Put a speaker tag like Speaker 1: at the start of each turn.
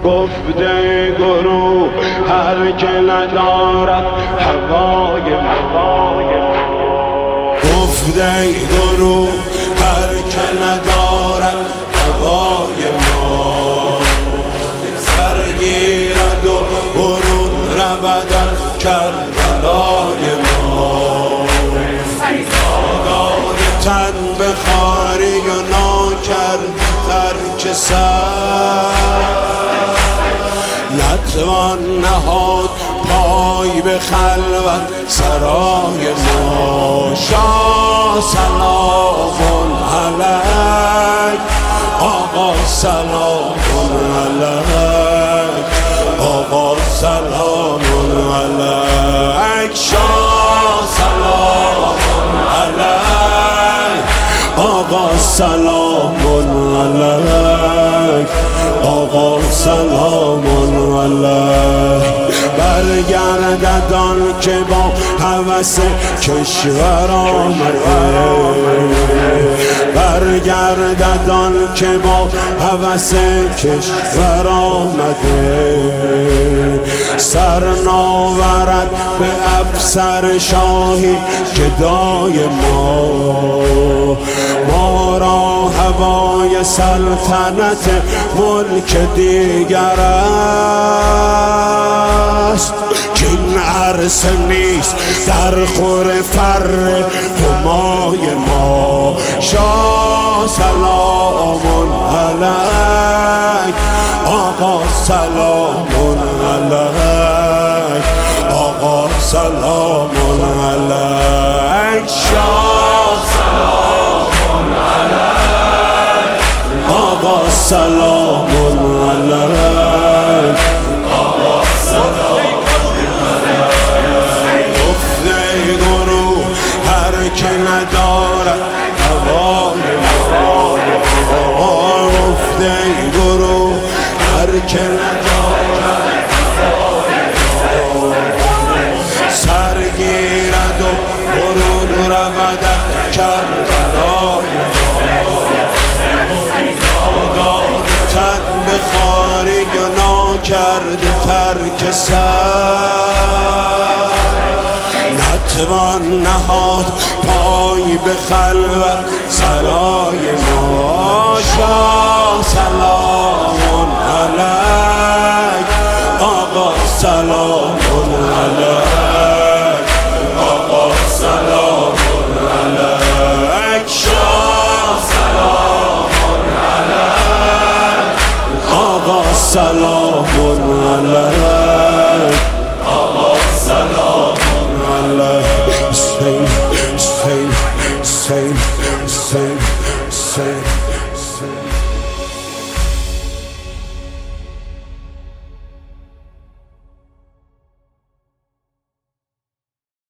Speaker 1: گفته گروه هر که ندارد هوای ما، گفته گروه هر که ندارد هوای ما، سرگیرد و برون رود از کربلای ما. آگاه تن به خواری و ناکرد ترک سر، نتوان نهاد پای به خلوت سرای ما. شاه سلام علیک، آقا سلام علیک، آقا سلام علیک. شاه سلام علیک، آقا سلام علیک، آقا سلام علیک. برگردد آن که با هوس کشور آمده، برگردد آن که با هوس کشور آمده. سر ناورد به افسر شاهی گدای ما را هوای سلطنت ملک دیگر است، که این عرصه نیست در خور فر همای ما. شاه سلام علیک، آقا سلام علیک، آقا سلام علیک. شاه سلام علیک، آقا سلام علیک، آقا سلام علیک. گفته گروه هر که ندارد هوای ما، گفته گروه هر که ندارد سرگیرد و برون رود از کربلای ما. تن به خواری و ناکرد ترک سر، نتوان نهاد پای به خلوت سرای ما. شاه سلام علیک، آقا سلام علیک، آقا سلام علیک. شاه سلام علیک، آقا سلام علیک، آقا سلام علیک. سین سین سین سین سین